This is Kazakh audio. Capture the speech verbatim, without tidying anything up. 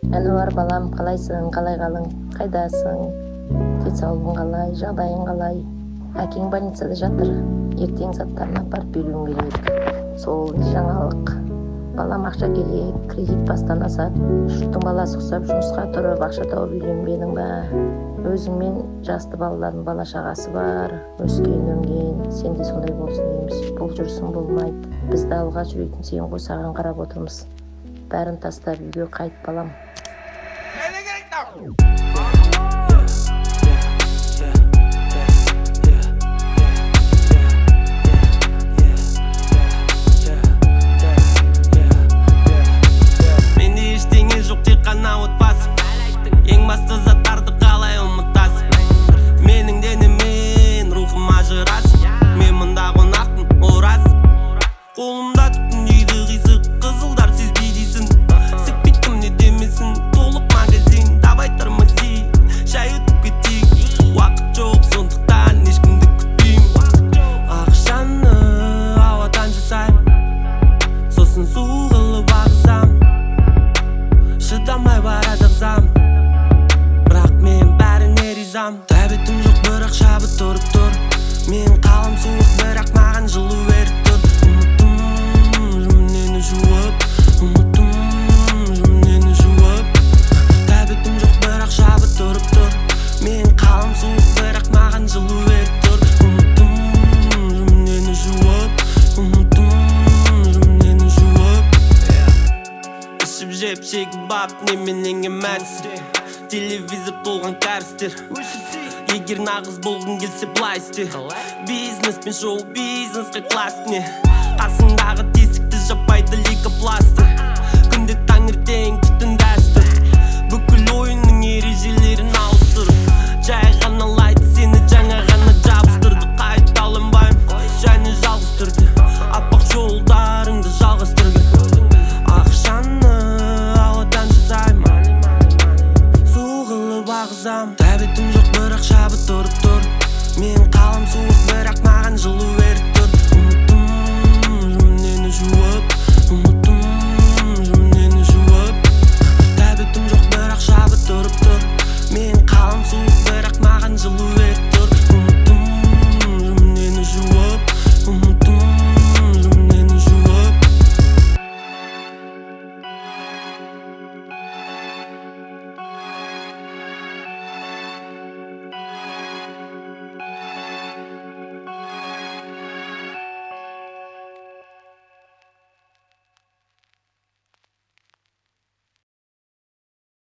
Әнуар балам, қалайсың, қалай қалың, қайдасың, денсаулығың қалай, жағдайың қалай? Әкең больницада жатыр, ертең заттарын апарып беруің керек. Сол жаңалық. Балам, ақша керек, кредит бастан асады. Жұрттың баласы ұқсап жұмысқа тұрып, ақша тауып үйленбедің ба? Өзіңмен жасты балалардың бала шағасы бар, өскен өнген, сен де сондай болсын дейміз. Бұл жүрсің болмайды. Бізді алға жүретін сен ғой, саған қарап отырмыз. Бәрін тастап үйге қайт балам. Тәбетім жоқ бірақ шабыт тұрып тұр. Мен қалам суық бірақ маған жылу беріп тұр. Ұмыттым жүмінені жуып, ұмыттым жүмінені жуып. Тәбетім жоқ бірақ шабыт тұрып тұр. Мен қалам суық бірақ маған жылу беріп тұр. Ұмыттым жүмінені жуып, ұмыттым жүмінені жуып. Ішіп жеп шегіп бап неменен емәс. Телевизор толған кәрістер. Егер нағыз болғың келсе былай істе. Бизнес пен шоу бизнесқа класс не. Қасыңдағы тесікті жаппайды лейкопластыр.